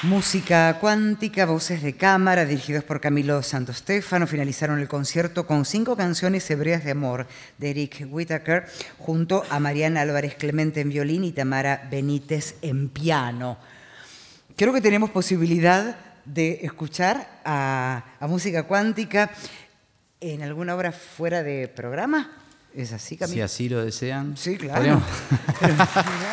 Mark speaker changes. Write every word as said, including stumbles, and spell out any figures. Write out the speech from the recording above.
Speaker 1: Música cuántica, voces de cámara, dirigidos por Camilo Santostefano, finalizaron el concierto con cinco canciones hebreas de amor de Eric Whitacre, junto a Mariana Álvarez Clemente en violín y Tamara Benítez en piano. Creo que tenemos posibilidad de escuchar a, a música cuántica en alguna obra fuera de programa. ¿Es así, Camilo?
Speaker 2: Si así lo desean.
Speaker 1: Sí, claro. Pero,